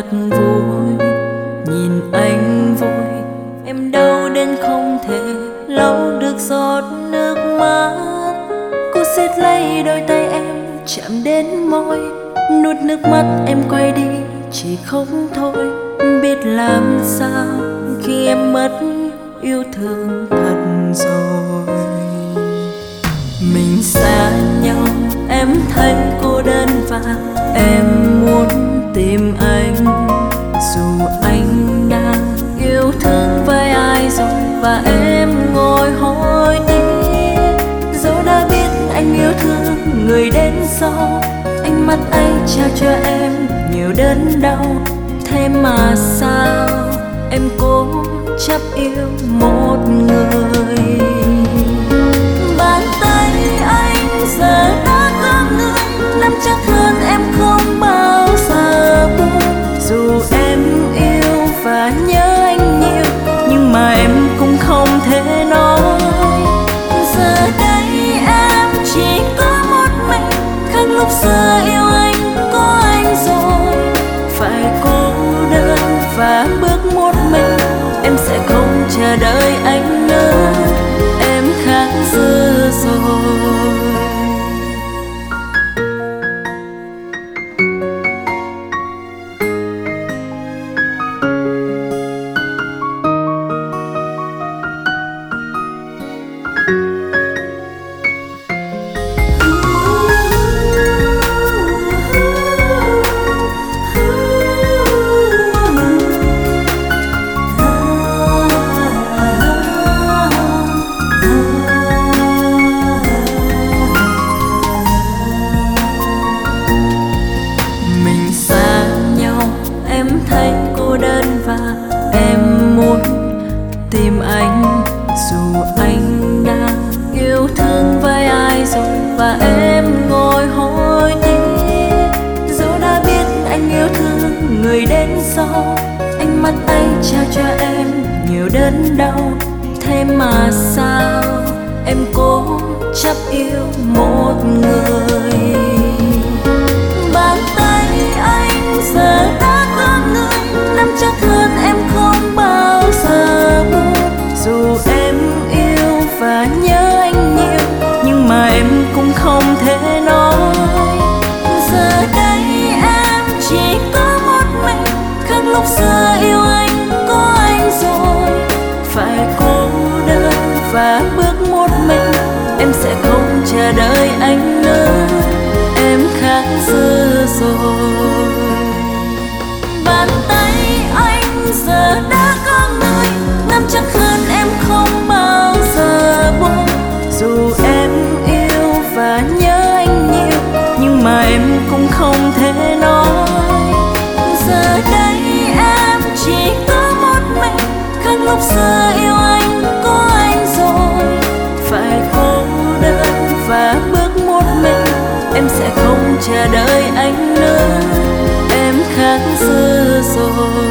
thật vui. Nhìn anh vui em đau đến không thể lau được giọt nước mắt. Cô siết lấy đôi tay em chạm đến môi, nuốt nước mắt em quay đi chỉ khóc thôi. Biết làm sao khi em mất yêu thương thật rồi. Mình xa nhau em thấy cô đơn và em muốn tìm anh. Dù anh đang yêu thương với ai rồi và em ngồi hối tiếc. Dẫu đã biết anh yêu thương người đến sau, ánh mắt anh trao cho em nhiều đớn đau. Thế mà sao em cố chấp yêu một người. Bàn tay anh giờ đã có người, nắm chắc hơn em không bao giờ buông. Dù em yêu và nhớ anh nhiều, nhưng mà em cũng không thể nói. Giờ đây em chỉ có một mình, khác lúc xưa yêu anh có anh rồi. Phải cô đơn và bước một mình, em sẽ không chờ đợi anh nữa. Em khác xưa rồi. Em muốn tìm anh, dù anh đang yêu thương với ai rồi và em ngồi hối tiếc. Dẫu đã biết anh yêu thương người đến sau, ánh mắt anh trao cho em nhiều đớn đau. Thế mà sao em cố chấp yêu một người. Bàn tay anh giờ đã có người, nắm chắc hơn em không bao giờ buông. Dù em yêu và nhớ anh nhiều, nhưng mà em cũng không thể nói. Giờ đây em chỉ có một mình, khác lúc xưa yêu anh có anh rồi. Phải cô đơn và bước một mình, em sẽ không chờ đợi anh nữa. Em khác xưa rồi. Bàn tay anh giờ đã có người, nắm chắc hơn em không bao giờ buông. Dù em yêu và nhớ anh nhiều, nhưng mà em cũng không thể nói. Giờ đây em chỉ có một mình, khác lúc xưa yêu anh có anh rồi. Phải cô đơn và bước một mình, em sẽ không chờ đợi anh nữa. Em khác xưa rồi.